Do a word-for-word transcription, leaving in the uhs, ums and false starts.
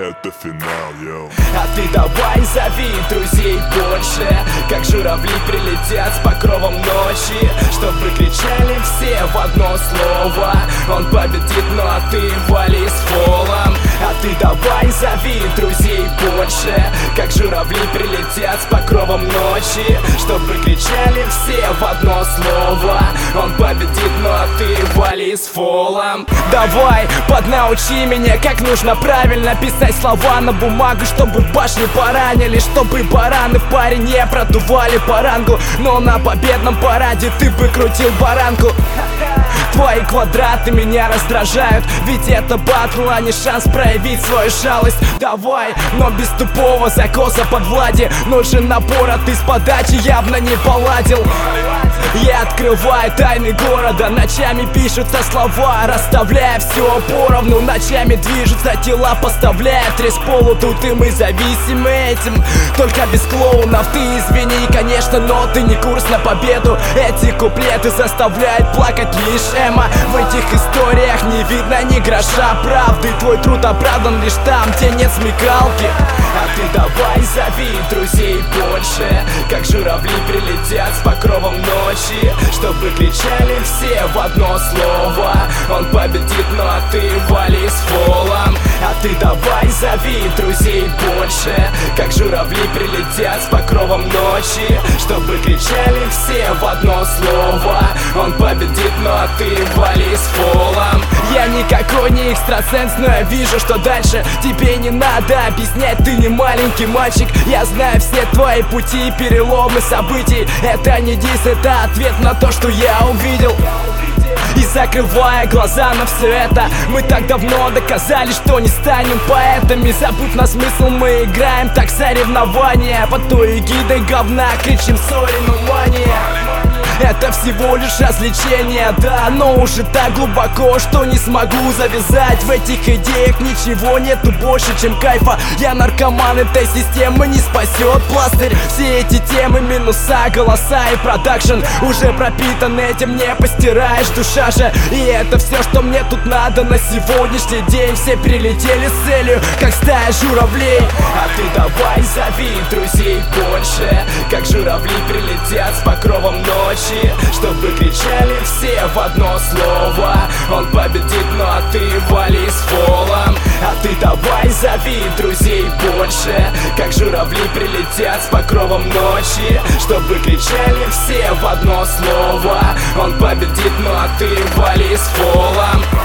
Это финал, йоу. А ты давай зови друзей больше, как журавли прилетят с покровом ночи, чтобы кричали все в одно слово: он победит, ну а ты вали с фолом. А ты давай зови друзей больше, как журавли прилетят с покровом ночи, чтобы кричали все в одно слово: он победит, ну а ты вали с фолом. Давай, поднаучи меня, как нужно правильно писать слова на бумагу, чтобы башни поранили, чтобы бараны в паре не продували парангу, но на победном параде ты бы крутил баранку. Твои квадраты меня раздражают, ведь это батл, а не шанс проявить свою жалость. Давай, но без тупого закоса под Влади, нужен напор, а ты с подачи явно не поладил. Я открываю тайны города, ночами пишутся слова, расставляя все поровну. Ночами движутся тела, поставляя тресполу. Тут и мы зависимы этим, только без клоунов. Ты извини, конечно, но ты не курс на победу. Эти куплеты заставляют плакать лишь эмо. В этих историях не видно ни гроша правды. Твой труд оправдан лишь там, где нет смекалки. А ты давай зови друзей больше, как журавли прилетят с покровом ночи, чтобы кричали все в одно слово: он победит, ну а ты вали с фолом. А ты давай зови друзей больше, как журавли прилетят с покровом ночи, чтобы кричали все в одно слово: он победит, ну а ты вали с фолом. Я никакой не экстрасенс, но я вижу, что дальше тебе не надо объяснять, ты не маленький мальчик. Я знаю все твои пути, переломы событий. Это не дис, это ответ на то, что я увидел. И закрывая глаза на все это, мы так давно доказали, что не станем поэтами. Забыв на смысл, мы играем так соревнования, под той эгидой говна кричим «Сори, ну мания». Это всего лишь развлечение, да, но уже так глубоко, что не смогу завязать. В этих идеях ничего нету больше, чем кайфа. Я наркоман этой системы, не спасет пластырь. Все эти темы, минуса, голоса и продакшн уже пропитан этим, не постираешь, душа же. И это все, что мне тут надо на сегодняшний день. Все прилетели с целью, как стая журавлей. А ты давай зови друзей больше, как журавли прилетят с покровом ночи, чтобы кричали все в одно слово: он победит, ну а ты вали с фолом. А ты давай зови друзей больше, как журавли прилетят с покровом ночи, чтобы кричали все в одно слово: он победит, ну а ты вали с фолом.